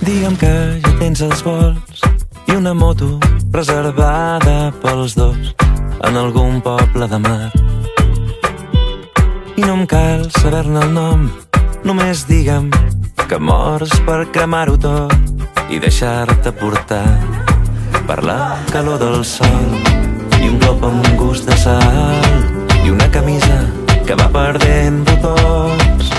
Digue'm que ja tens els vols i una moto reservada pels dos en algun poble de mar. I no em cal saber-ne el nom, només digue'm que mors per cremar-ho tot i deixar-te portar per la calor del sol i un glop amb gust de sal i una camisa que va perdent botons.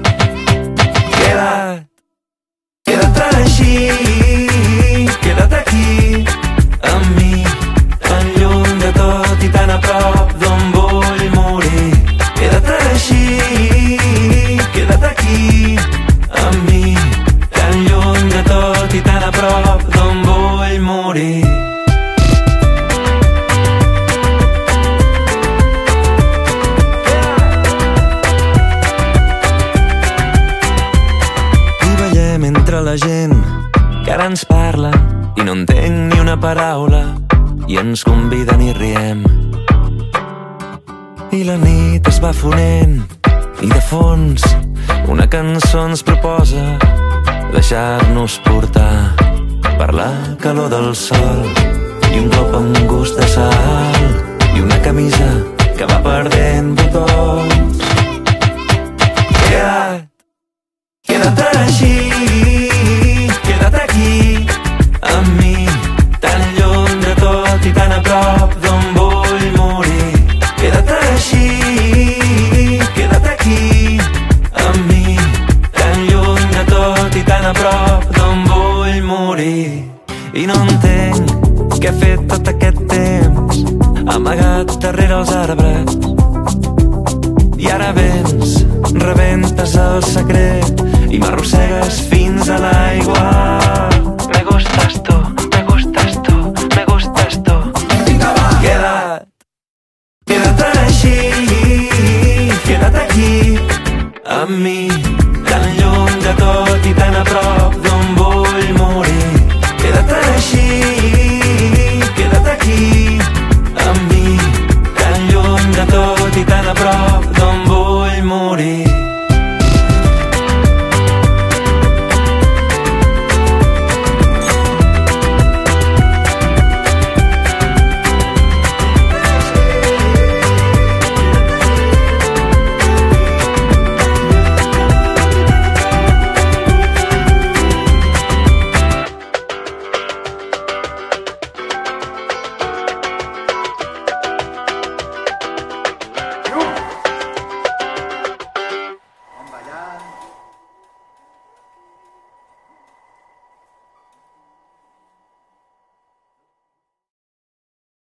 Queda't així, queda't aquí amb mi, tan lluny de tot i tan a prop d'on vull morir. Queda't així, queda't aquí amb mi, tan lluny de tot i tan a prop d'on vull morir. Entre la gent que ara ens parla i no entenc ni una paraula i ens conviden i riem. I la nit es va fonent i de fons una cançó ens proposa deixar-nos portar per la calor del sol i un glop amb gust de sal i una camisa que va perdent botons. Queda't així, queda't aquí amb mi, tan lluny de tot i tan a prop d'on vull morir. Queda't així, queda't aquí amb mi, tan lluny de tot i tan a prop d'on vull morir. I no entenc què he fet tot aquest temps amagat darrere els arbres i ara vens, rebentes el secret i m'arrossegues fins a l'aigua. Me gustas tú, me gustas tú, me gustas tú. Vinga, va! Queda't així, queda't aquí amb mi, tan lluny de tot i tan a prop